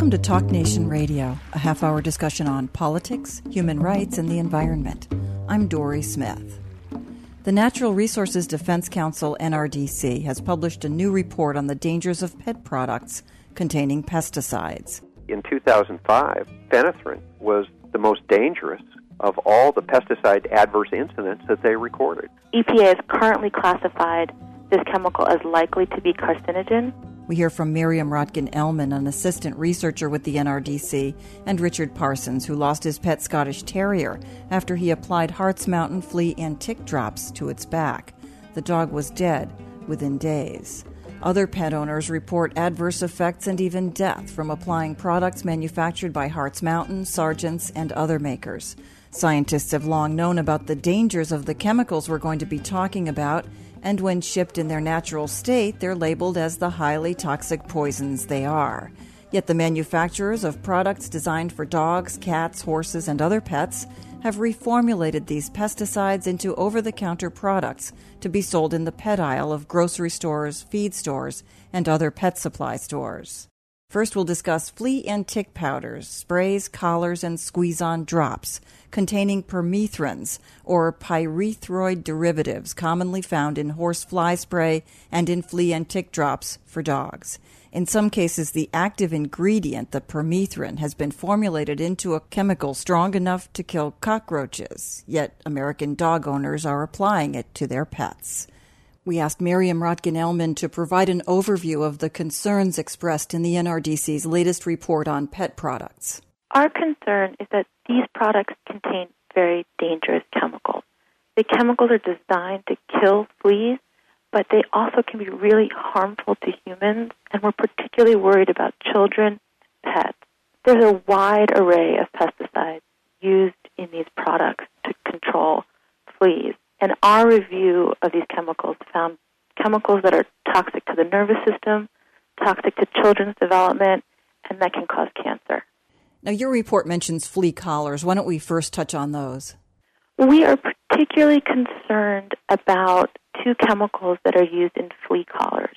Welcome to Talk Nation Radio, a half-hour discussion on politics, human rights, and the environment. I'm Dory Smith. The Natural Resources Defense Council, NRDC, has published a new report on the dangers of pet products containing pesticides. In 2005, phenethrin was the most dangerous of all the pesticide adverse incidents that they recorded. EPA has currently classified this chemical as likely to be carcinogen. We hear from Miriam Rotkin-Ellman, an assistant researcher with the NRDC, and Richard Parsons, who lost his pet Scottish Terrier after he applied Hart's Mountain flea and tick drops to its back. The dog was dead within days. Other pet owners report adverse effects and even death from applying products manufactured by Hart's Mountain, Sargent's, and other makers. Scientists have long known about the dangers of the chemicals we're going to be talking about, and when shipped in their natural state, they're labeled as the highly toxic poisons they are. Yet the manufacturers of products designed for dogs, cats, horses, and other pets have reformulated these pesticides into over-the-counter products to be sold in the pet aisle of grocery stores, feed stores, and other pet supply stores. First, we'll discuss flea and tick powders, sprays, collars, and squeeze-on drops containing permethrins, or pyrethroid derivatives commonly found in horse fly spray and in flea and tick drops for dogs. In some cases, the active ingredient, the permethrin, has been formulated into a chemical strong enough to kill cockroaches, yet American dog owners are applying it to their pets. We asked Miriam Rotkin-Ellman to provide an overview of the concerns expressed in the NRDC's latest report on pet products. Our concern is that these products contain very dangerous chemicals. The chemicals are designed to kill fleas, but they also can be really harmful to humans, and we're particularly worried about children and pets. There's a wide array of pesticides used in these products to control fleas. And our review of these chemicals found chemicals that are toxic to the nervous system, toxic to children's development, and that can cause cancer. Now, your report mentions flea collars. Why don't we first touch on those? We are particularly concerned about two chemicals that are used in flea collars.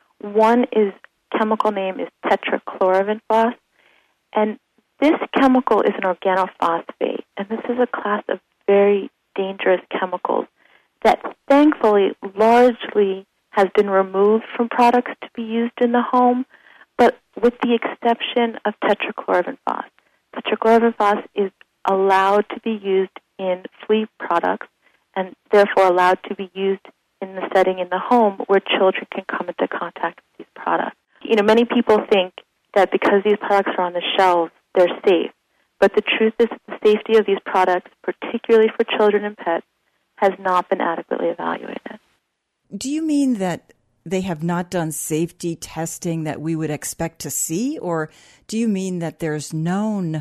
One chemical name is tetrachlorovinphos, and this chemical is an organophosphate, and this is a class of very dangerous chemicals that thankfully largely has been removed from products to be used in the home, but with the exception of tetrachlorovinphos. Tetrachlorovinphos is allowed to be used in flea products and therefore allowed to be used in the setting in the home where children can come into contact with these products. Many people think that because these products are on the shelves, they're safe. But the truth is that the safety of these products, particularly for children and pets, has not been adequately evaluated. Do you mean that they have not done safety testing that we would expect to see, or do you mean that there's known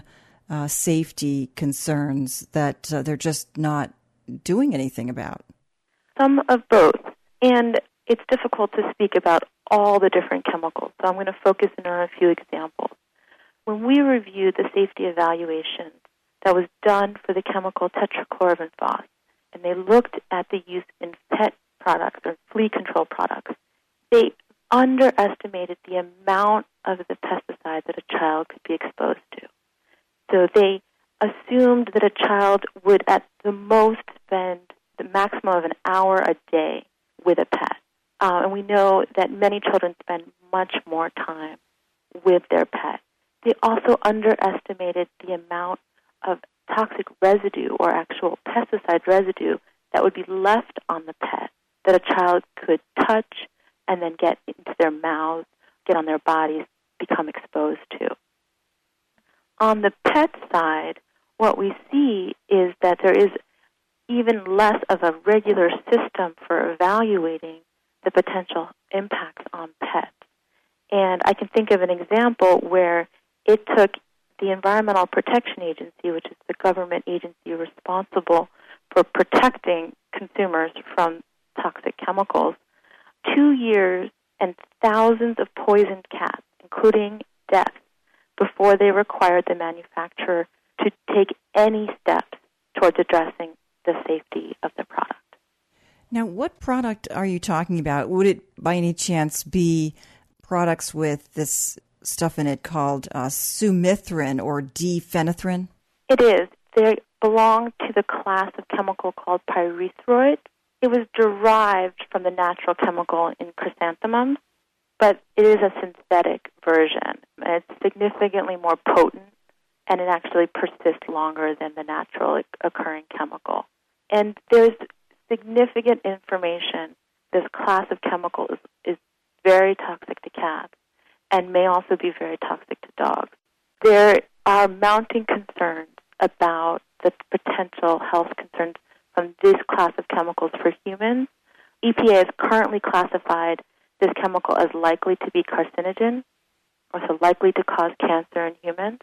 safety concerns that they're just not doing anything about? Some of both. And it's difficult to speak about all the different chemicals, so I'm going to focus in on a few examples. When we reviewed the safety evaluation that was done for the chemical tetrachlorovinphos, and they looked at the use in pet products or flea control products, they underestimated the amount of the pesticide that a child could be exposed to. So they assumed that a child would at the most spend the maximum of an hour a day with a pet. And we know that many children spend much more time with their pet. They also underestimated the amount of toxic residue or actual pesticide residue that would be left on the pet that a child could touch and then get into their mouths, get on their bodies, become exposed to. On the pet side, what we see is that there is even less of a regular system for evaluating the potential impacts on pets. And I can think of an example where it took the Environmental Protection Agency, which is the government agency responsible for protecting consumers from toxic chemicals, 2 years and thousands of poisoned cats, including deaths, before they required the manufacturer to take any steps towards addressing the safety of the product. Now, what product are you talking about? Would it by any chance be products with this stuff in it called sumithrin or diphenethrin? It is. They belong to the class of chemical called pyrethroids. It was derived from the natural chemical in chrysanthemums, but it is a synthetic version. It's significantly more potent, and it actually persists longer than the natural occurring chemical. And there's significant information. This class of chemical is very toxic to cats and may also be very toxic to dogs. There are mounting concerns about the potential health concerns from this class of chemicals for humans. EPA has currently classified this chemical as likely to be carcinogen, or so likely to cause cancer in humans,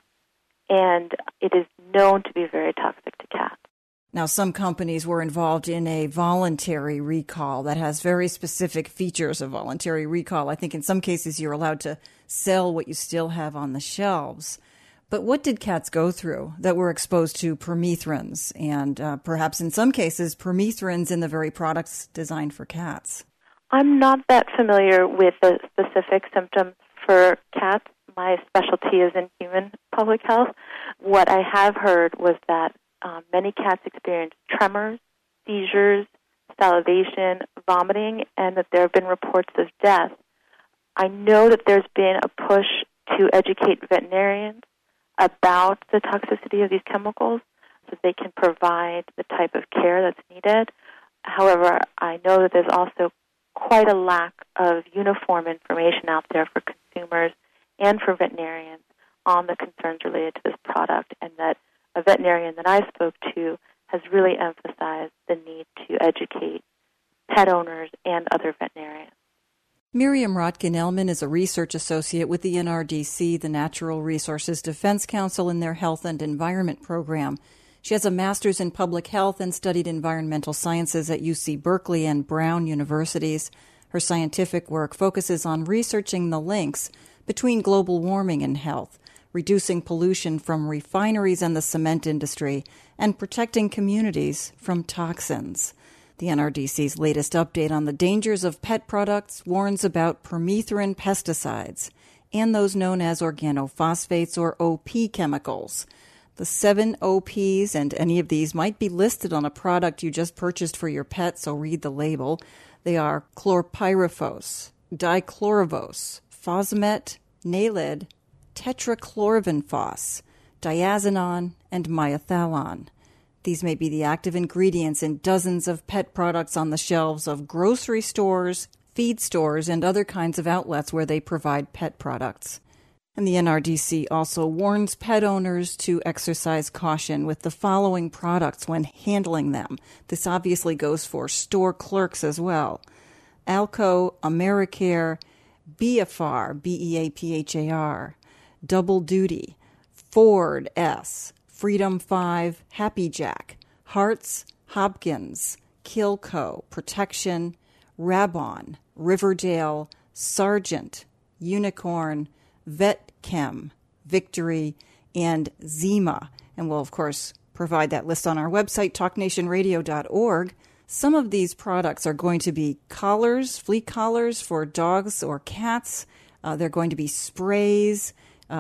and it is known to be very toxic to cats. Now, some companies were involved in a voluntary recall that has very specific features of voluntary recall. I think in some cases you're allowed to sell what you still have on the shelves. But what did cats go through that were exposed to permethrins and perhaps in some cases permethrins in the very products designed for cats? I'm not that familiar with the specific symptoms for cats. My specialty is in human public health. What I have heard was that many cats experience tremors, seizures, salivation, vomiting, and that there have been reports of death. I know that there's been a push to educate veterinarians about the toxicity of these chemicals so they can provide the type of care that's needed. However, I know that there's also quite a lack of uniform information out there for consumers and for veterinarians on the concerns related to this product, and that a veterinarian that I spoke to has really emphasized the need to educate pet owners and other veterinarians. Miriam Rotkin-Ellman is a research associate with the NRDC, the Natural Resources Defense Council, in their Health and Environment program. She has a master's in public health and studied environmental sciences at UC Berkeley and Brown universities. Her scientific work focuses on researching the links between global warming and health, reducing pollution from refineries and the cement industry, and protecting communities from toxins. The NRDC's latest update on the dangers of pet products warns about permethrin pesticides and those known as organophosphates or OP chemicals. The 7 OPs, and any of these might be listed on a product you just purchased for your pet, so read the label. They are chlorpyrifos, dichlorivos, Fosmet, Nalid, tetrachlorovinphos, diazinon, and myethalon. These may be the active ingredients in dozens of pet products on the shelves of grocery stores, feed stores, and other kinds of outlets where they provide pet products. And the NRDC also warns pet owners to exercise caution with the following products when handling them. This obviously goes for store clerks as well. Alco, Americare, Beaphar, Beaphar, Double Duty, Ford S, Freedom 5, Happy Jack, Hartz, Hopkins, Kilco, Protection, Rabon, Riverdale, Sargent, Unicorn, VetChem, Victory, and Zima. And we'll, of course, provide that list on our website, talknationradio.org. Some of these products are going to be collars, flea collars for dogs or cats. They're going to be sprays,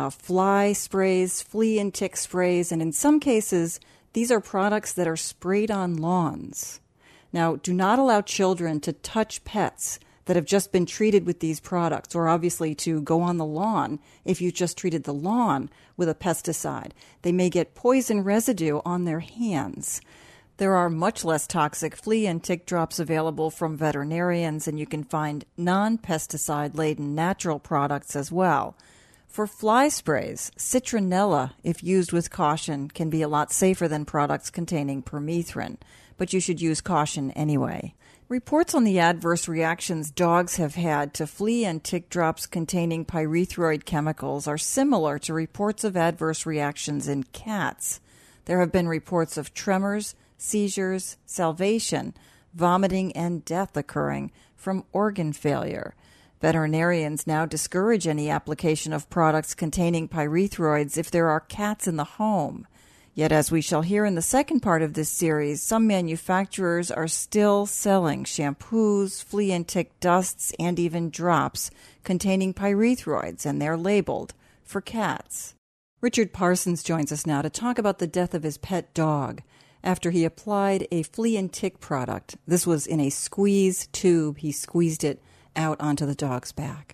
fly sprays, flea and tick sprays, and in some cases, these are products that are sprayed on lawns. Now, do not allow children to touch pets that have just been treated with these products, or obviously to go on the lawn if you just treated the lawn with a pesticide. They may get poison residue on their hands. There are much less toxic flea and tick drops available from veterinarians, and you can find non-pesticide-laden natural products as well. For fly sprays, citronella, if used with caution, can be a lot safer than products containing permethrin, but you should use caution anyway. Reports on the adverse reactions dogs have had to flea and tick drops containing pyrethroid chemicals are similar to reports of adverse reactions in cats. There have been reports of tremors, seizures, salivation, vomiting, and death occurring from organ failure. Veterinarians now discourage any application of products containing pyrethroids if there are cats in the home. Yet, as we shall hear in the second part of this series, some manufacturers are still selling shampoos, flea and tick dusts, and even drops containing pyrethroids, and they're labeled for cats. Richard Parsons joins us now to talk about the death of his pet dog after he applied a flea and tick product. This was in a squeeze tube. He squeezed it out onto the dog's back.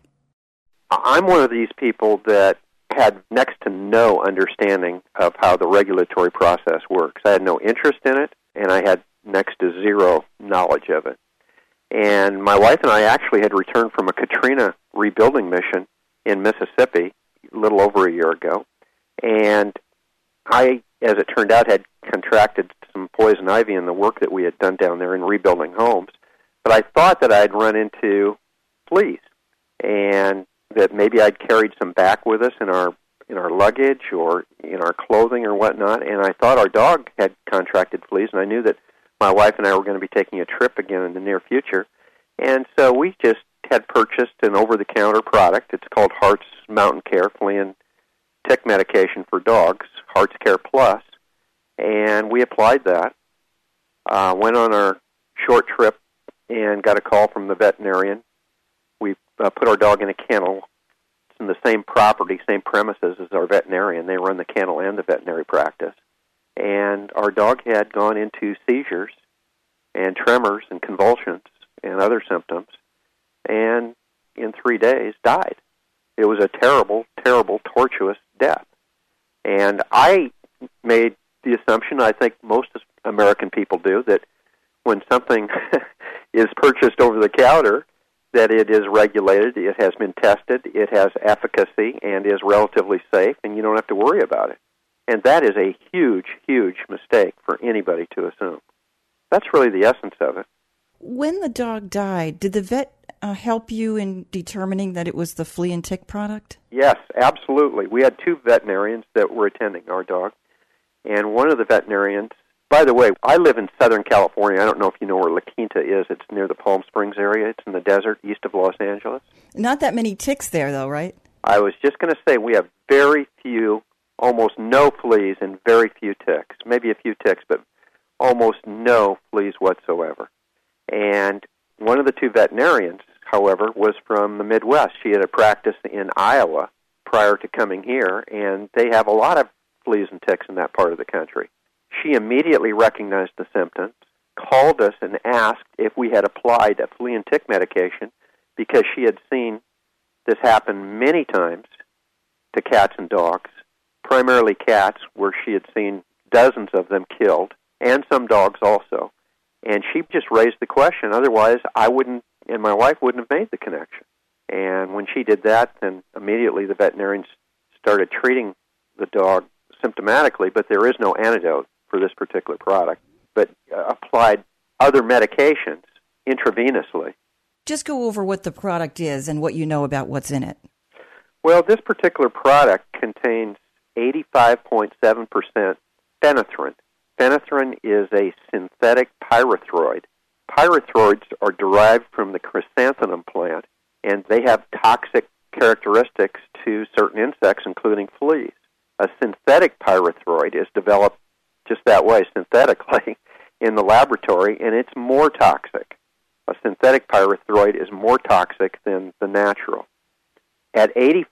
I'm one of these people that had next to no understanding of how the regulatory process works. I had no interest in it, and I had next to zero knowledge of it. And my wife and I actually had returned from a Katrina rebuilding mission in Mississippi a little over a year ago. And I, as it turned out, had contracted some poison ivy in the work that we had done down there in rebuilding homes. But I thought that I'd run into fleas, and that maybe I'd carried some back with us in our luggage or in our clothing or whatnot, and I thought our dog had contracted fleas, and I knew that my wife and I were going to be taking a trip again in the near future. And so we just had purchased an over-the-counter product. It's called Hartz Mountain Care Flea and Tick Medication for Dogs, Hartz Care Plus, and we applied that, went on our short trip and got a call from the veterinarian. We put our dog in a kennel. It's in the same property, same premises as our veterinarian. They run the kennel and the veterinary practice. And our dog had gone into seizures and tremors and convulsions and other symptoms, and in 3 days died. It was a terrible, terrible, tortuous death. And I made the assumption, I think most American people do, that when something is purchased over the counter, that it is regulated, it has been tested, it has efficacy, and is relatively safe, and you don't have to worry about it. And that is a huge, huge mistake for anybody to assume. That's really the essence of it. When the dog died, did the vet help you in determining that it was the flea and tick product? Yes, absolutely. We had two veterinarians that were attending our dog, and one of the veterinarians, by the way, I live in Southern California. I don't know if you know where La Quinta is. It's near the Palm Springs area. It's in the desert east of Los Angeles. Not that many ticks there, though, right? I was just going to say we have very few, almost no fleas and very few ticks. Maybe a few ticks, but almost no fleas whatsoever. And one of the two veterinarians, however, was from the Midwest. She had a practice in Iowa prior to coming here, and they have a lot of fleas and ticks in that part of the country. She immediately recognized the symptoms, called us and asked if we had applied a flea and tick medication because she had seen this happen many times to cats and dogs, primarily cats, where she had seen dozens of them killed, and some dogs also. And she just raised the question. Otherwise, I wouldn't, and my wife wouldn't have made the connection. And when she did that, then immediately the veterinarians started treating the dog symptomatically, but there is no antidote for this particular product, but applied other medications intravenously. Just go over what the product is and what you know about what's in it. Well, this particular product contains 85.7% phenethrin. Phenethrin is a synthetic pyrethroid. Pyrethroids are derived from the chrysanthemum plant, and they have toxic characteristics to certain insects, including fleas. A synthetic pyrethroid is developed just that way, synthetically, in the laboratory, and it's more toxic. A synthetic pyrethroid is more toxic than the natural. At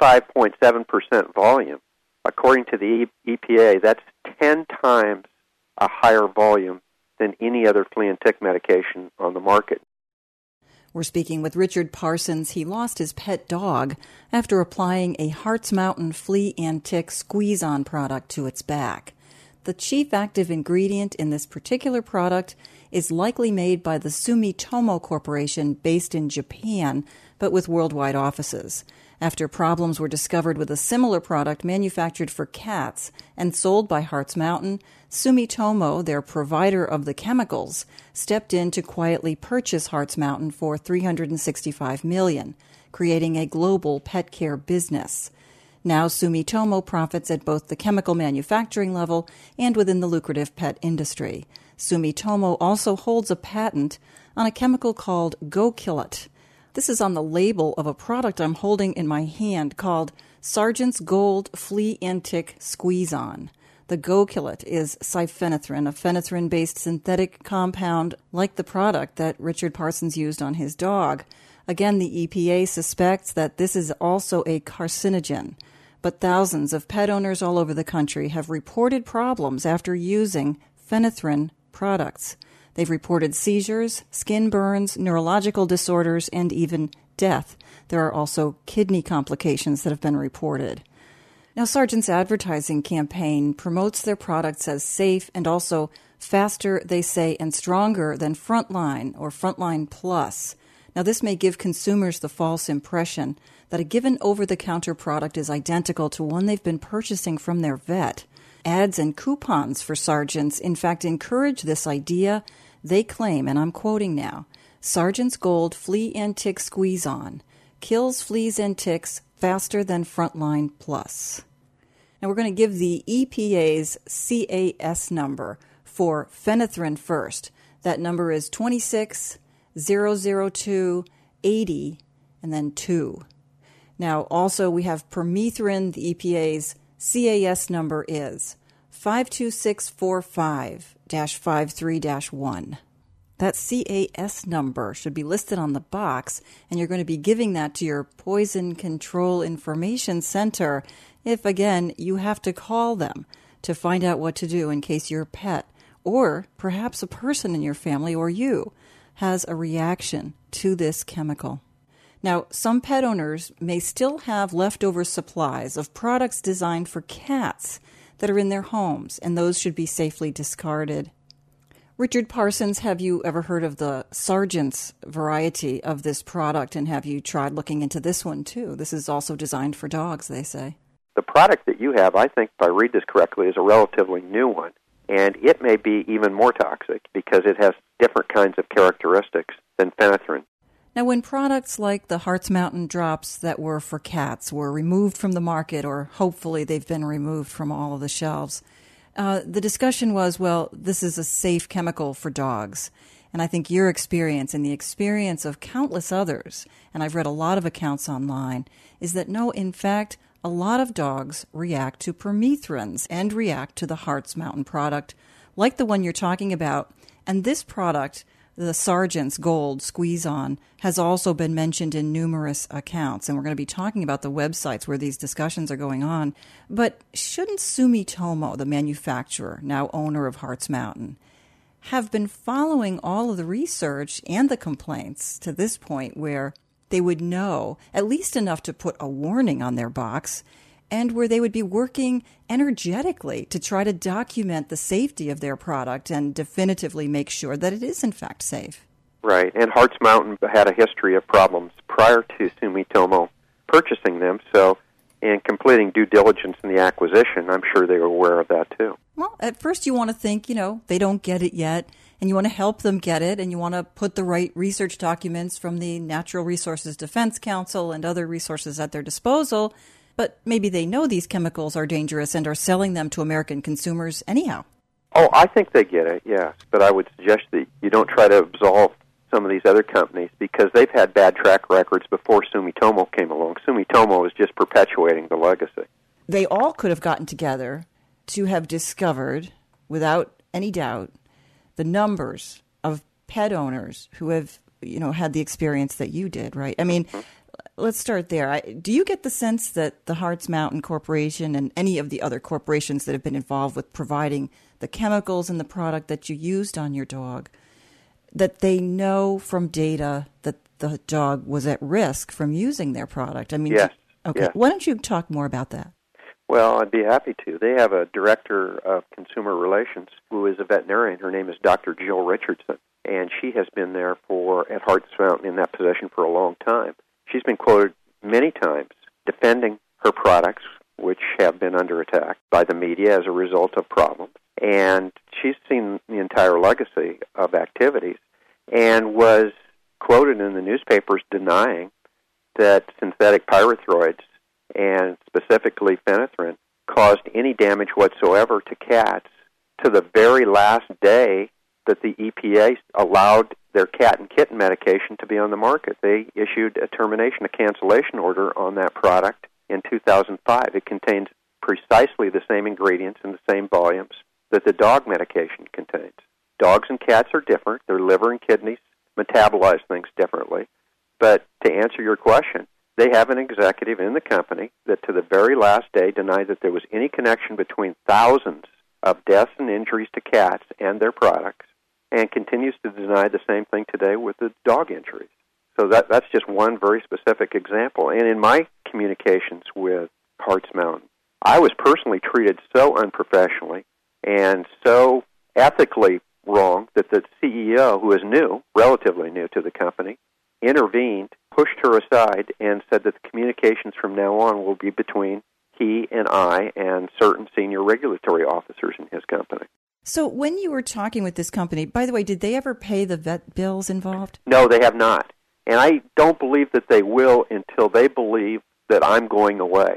85.7% volume, according to the EPA, that's 10 times a higher volume than any other flea and tick medication on the market. We're speaking with Richard Parsons. He lost his pet dog after applying a Hartz Mountain flea and tick squeeze-on product to its back. The chief active ingredient in this particular product is likely made by the Sumitomo Corporation based in Japan, but with worldwide offices. After problems were discovered with a similar product manufactured for cats and sold by Hartz Mountain, Sumitomo, their provider of the chemicals, stepped in to quietly purchase Hartz Mountain for $365 million, creating a global pet care business. Now Sumitomo profits at both the chemical manufacturing level and within the lucrative pet industry. Sumitomo also holds a patent on a chemical called GoKillet. This is on the label of a product I'm holding in my hand called Sargent's Gold Flea and Tick Squeeze-On. The Goculet is cyphenethrin, a phenethrin-based synthetic compound like the product that Richard Parsons used on his dog. Again, the EPA suspects that this is also a carcinogen, but thousands of pet owners all over the country have reported problems after using phenethrin products. They've reported seizures, skin burns, neurological disorders, and even death. There are also kidney complications that have been reported. Now, Sargent's advertising campaign promotes their products as safe and also faster, they say, and stronger than Frontline or Frontline Plus. Now, this may give consumers the false impression that a given over-the-counter product is identical to one they've been purchasing from their vet. Ads and coupons for Sargent's, in fact, encourage this idea. They claim, and I'm quoting now, Sargent's Gold Flea and Tick Squeeze-On kills fleas and ticks faster than Frontline Plus. Now we're going to give the EPA's CAS number for phenethrin first. That number is 2600280 and then 2. Now also we have permethrin. The EPA's CAS number is 52645-53-1. That CAS number should be listed on the box, and you're going to be giving that to your Poison Control Information Center if, again, you have to call them to find out what to do in case your pet or perhaps a person in your family or you has a reaction to this chemical. Now, some pet owners may still have leftover supplies of products designed for cats that are in their homes, and those should be safely discarded. Richard Parsons, have you ever heard of the Sargent's variety of this product, and have you tried looking into this one too? This is also designed for dogs, they say. The product that you have, I think, if I read this correctly, is a relatively new one, and it may be even more toxic because it has different kinds of characteristics than phenethrin. Now, when products like the Hartz Mountain drops that were for cats were removed from the market, or hopefully they've been removed from all of the shelves, the discussion was, well, this is a safe chemical for dogs. And I think your experience and the experience of countless others, and I've read a lot of accounts online, is that no, in fact, a lot of dogs react to permethrins and react to the Hartz Mountain product, like the one you're talking about. And this product, the Sargent's Gold Squeeze-On, has also been mentioned in numerous accounts, and we're going to be talking about the websites where these discussions are going on. But shouldn't Sumitomo, the manufacturer, now owner of Hartz Mountain, have been following all of the research and the complaints to this point where they would know at least enough to put a warning on their box, and where they would be working energetically to try to document the safety of their product and definitively make sure that it is in fact safe? Right, and Hartz Mountain had a history of problems prior to Sumitomo purchasing them, so in completing due diligence in the acquisition, I'm sure they were aware of that too. Well, at first you want to think, they don't get it yet, and you want to help them get it, and you want to put the right research documents from the Natural Resources Defense Council and other resources at their disposal, but maybe they know these chemicals are dangerous and are selling them to American consumers anyhow. Oh, I think they get it, yes, but I would suggest that you don't try to absolve some of these other companies because they've had bad track records before Sumitomo came along. Sumitomo is just perpetuating the legacy. They all could have gotten together to have discovered, without any doubt, the numbers of pet owners who have, had the experience that you did, right? I mean, let's start there. Do you get the sense that the Hartz Mountain Corporation and any of the other corporations that have been involved with providing the chemicals in the product that you used on your dog, that they know from data that the dog was at risk from using their product? I mean, yes. Okay. Yes. Why don't you talk more about that? Well, I'd be happy to. They have a director of consumer relations who is a veterinarian. Her name is Dr. Jill Richardson, and she has been there at Hartz Mountain in that position for a long time. She's been quoted many times defending her products, which have been under attack by the media as a result of problems. And she's seen the entire legacy of activities and was quoted in the newspapers denying that synthetic pyrethroids, and specifically phenethrin, caused any damage whatsoever to cats to the very last day that the EPA allowed their cat and kitten medication to be on the market. They issued a cancellation order on that product in 2005. It contains precisely the same ingredients in the same volumes that the dog medication contains. Dogs and cats are different. Their liver and kidneys metabolize things differently. But to answer your question, they have an executive in the company that to the very last day denied that there was any connection between thousands of deaths and injuries to cats and their products, and continues to deny the same thing today with the dog injuries. So that's just one very specific example. And in my communications with Hartz Mountain, I was personally treated so unprofessionally and so ethically wrong that the CEO, who is new, relatively new to the company, intervened, pushed her aside, and said that the communications from now on will be between he and I and certain senior regulatory officers in his company. So when you were talking with this company, by the way, did they ever pay the vet bills involved? No, they have not. And I don't believe that they will until they believe that I'm going away.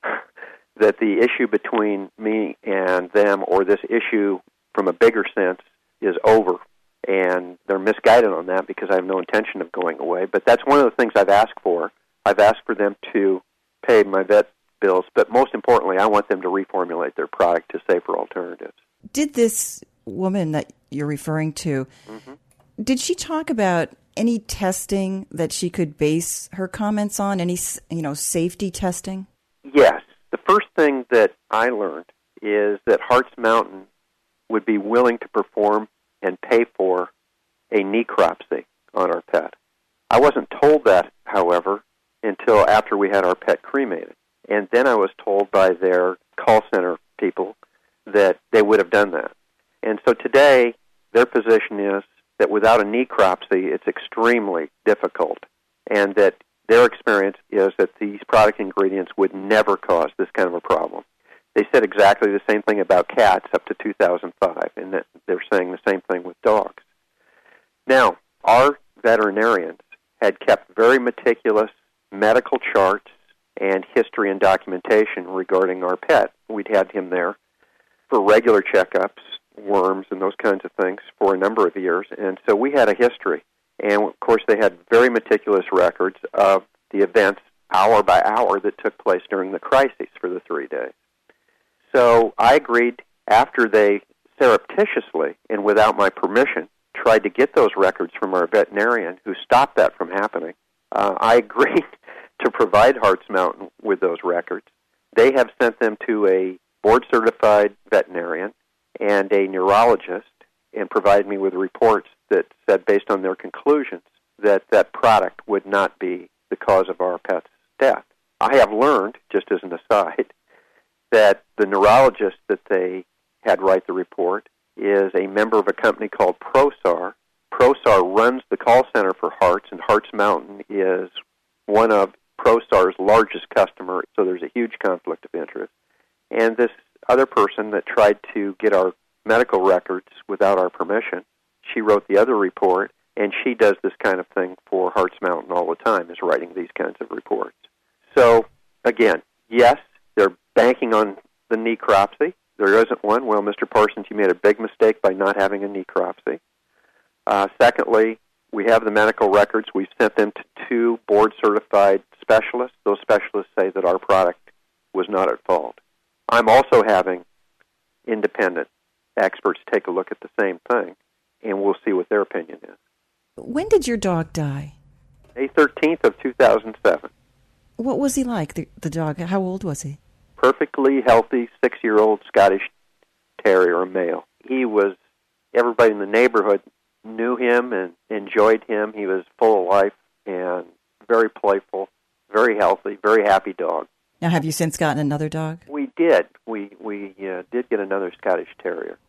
That the issue between me and them, or this issue from a bigger sense, is over. And they're misguided on that because I have no intention of going away. But that's one of the things I've asked for. I've asked for them to pay my vet bills, but most importantly, I want them to reformulate their product to safer alternatives. Did this woman that you're referring to, did she talk about any testing that she could base her comments on, any safety testing? Yes. The first thing that I learned is that Hartz Mountain would be willing to perform and pay for a necropsy on our pet. I wasn't told that, however, until after we had our pet cremated. And then I was told by their call center people that they would have done that. And so today, their position is that without a necropsy, it's extremely difficult, and that their experience is that these product ingredients would never cause this kind of a problem. They said exactly the same thing about cats up to 2005, and that they're saying the same thing with dogs. Now, our veterinarians had kept very meticulous medical charts and history and documentation regarding our pet. We'd had him there for regular checkups, worms, and those kinds of things for a number of years, and so we had a history. And, of course, they had very meticulous records of the events hour by hour that took place during the crises for the 3 days. So I agreed, after they surreptitiously and without my permission tried to get those records from our veterinarian who stopped that from happening, I agreed to provide Hartz Mountain with those records. They have sent them to a board-certified veterinarian and a neurologist and provided me with reports that said, based on their conclusions, that that product would not be the cause of our pet's death. I have learned, just as an aside, that the neurologist that they had write the report is a member of a company called ProSAR. ProSAR runs the call center for Hartz, and Hartz Mountain is one of ProSAR's largest customers, so there's a huge conflict of interest. And this other person that tried to get our medical records without our permission, she wrote the other report, and she does this kind of thing for Hartz Mountain all the time, is writing these kinds of reports. So, again, yes, they're banking on the necropsy. There isn't one. Well, Mr. Parsons, you made a big mistake by not having a necropsy. Secondly, we have the medical records. We've sent them to 2 board-certified specialists. Those specialists say that our product was not at fault. I'm also having independent experts take a look at the same thing, and we'll see what their opinion is. When did your dog die? May 13th of 2007. What was he like, the dog? How old was he? Perfectly healthy, 6-year-old Scottish Terrier, a male. He was, everybody in the neighborhood knew him and enjoyed him. He was full of life and very playful, very healthy, very happy dog. Now, have you since gotten another dog? We did. We did get another Scottish Terrier.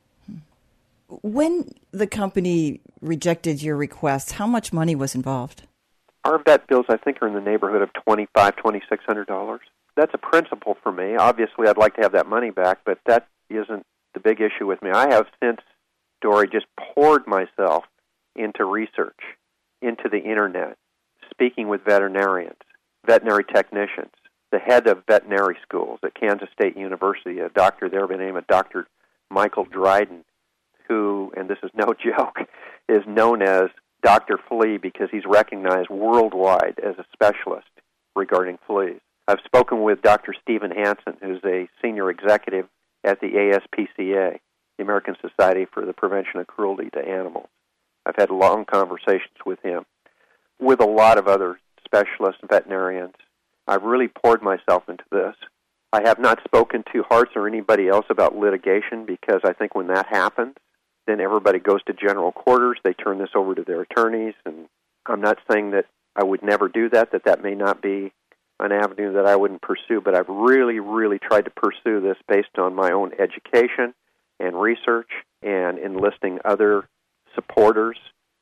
When the company rejected your request, how much money was involved? Our vet bills, I think, are in the neighborhood of $2,600. That's a principle for me. Obviously, I'd like to have that money back, but that isn't the big issue with me. I have since, Dory, just poured myself into research, into the Internet, speaking with veterinarians, veterinary technicians, the head of veterinary schools at Kansas State University, a doctor there by the name of Dr. Michael Dryden, who, and this is no joke, is known as Dr. Flea because he's recognized worldwide as a specialist regarding fleas. I've spoken with Dr. Stephen Hansen, who's a senior executive at the ASPCA, the American Society for the Prevention of Cruelty to Animals. I've had long conversations with him, with a lot of other specialists and veterinarians. I've really poured myself into this. I have not spoken to Hartz or anybody else about litigation, because I think when that happens, then everybody goes to general quarters. They turn this over to their attorneys, and I'm not saying that I would never do that, that may not be an avenue that I wouldn't pursue, but I've really, really tried to pursue this based on my own education and research and enlisting other supporters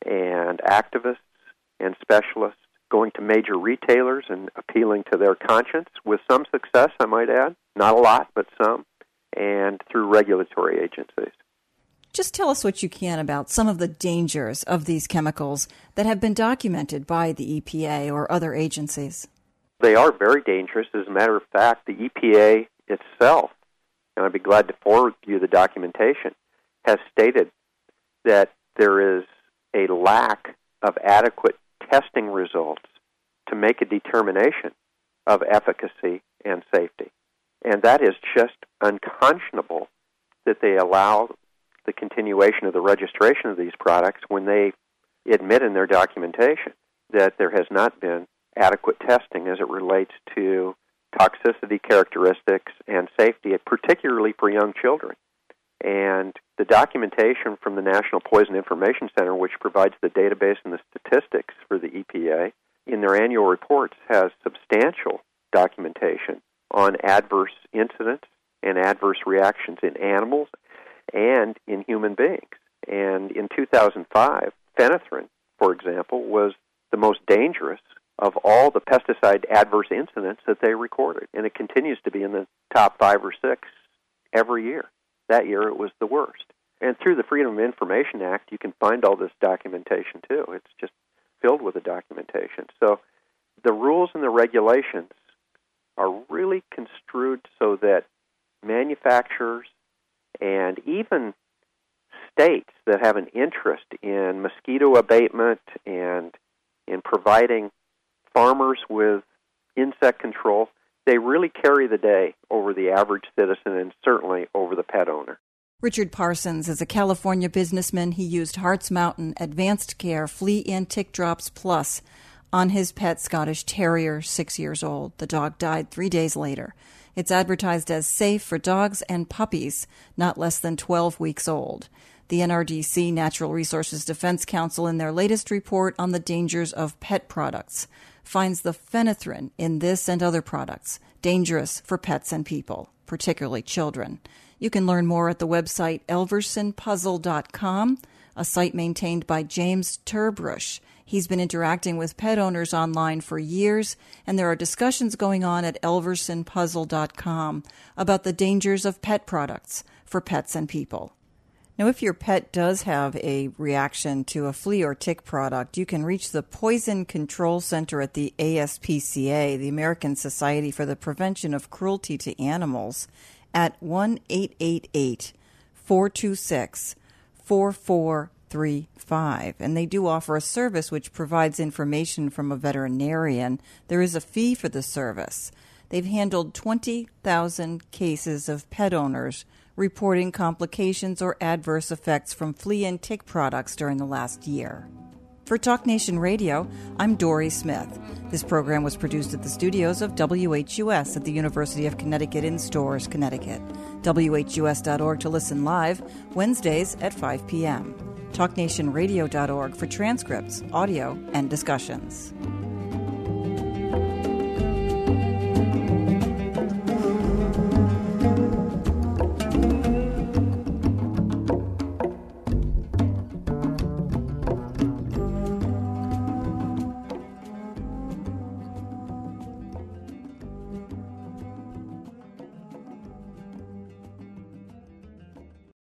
and activists and specialists, going to major retailers and appealing to their conscience, with some success, I might add. Not a lot, but some, and through regulatory agencies. Just tell us what you can about some of the dangers of these chemicals that have been documented by the EPA or other agencies. They are very dangerous. As a matter of fact, the EPA itself, and I'd be glad to forward you the documentation, has stated that there is a lack of adequate testing results to make a determination of efficacy and safety. And that is just unconscionable that they allow the continuation of the registration of these products when they admit in their documentation that there has not been adequate testing as it relates to toxicity characteristics and safety, particularly for young children. And the documentation from the National Poison Information Center, which provides the database and the statistics for the EPA, in their annual reports has substantial documentation on adverse incidents and adverse reactions in animals and in human beings. And in 2005, phenethrin, for example, was the most dangerous of all the pesticide adverse incidents that they recorded. And it continues to be in the top 5 or 6 every year. That year it was the worst. And through the Freedom of Information Act, you can find all this documentation too. It's just filled with the documentation. So the rules and the regulations are really construed so that manufacturers and even states that have an interest in mosquito abatement and in providing farmers with insect control, they really carry the day over the average citizen and certainly over the pet owner. Richard Parsons is a California businessman. He used Hartz Mountain Advanced Care Flea and Tick Drops Plus on his pet Scottish Terrier, 6 years old. The dog died 3 days later. It's advertised as safe for dogs and puppies not less than 12 weeks old. The NRDC, Natural Resources Defense Council, in their latest report on the dangers of pet products, finds the phenethrin in this and other products dangerous for pets and people, particularly children. You can learn more at the website elversonpuzzle.com, a site maintained by James Turbrush. He's been interacting with pet owners online for years, and there are discussions going on at elversonpuzzle.com about the dangers of pet products for pets and people. Now, if your pet does have a reaction to a flea or tick product, you can reach the Poison Control Center at the ASPCA, the American Society for the Prevention of Cruelty to Animals, at 1-888-426-4435. And they do offer a service which provides information from a veterinarian. There is a fee for the service. They've handled 20,000 cases of pet owners reporting complications or adverse effects from flea and tick products during the last year. For Talk Nation Radio, I'm Dory Smith. This program was produced at the studios of WHUS at the University of Connecticut in Storrs, Connecticut. WHUS.org to listen live, Wednesdays at 5 p.m. TalkNationRadio.org for transcripts, audio, and discussions.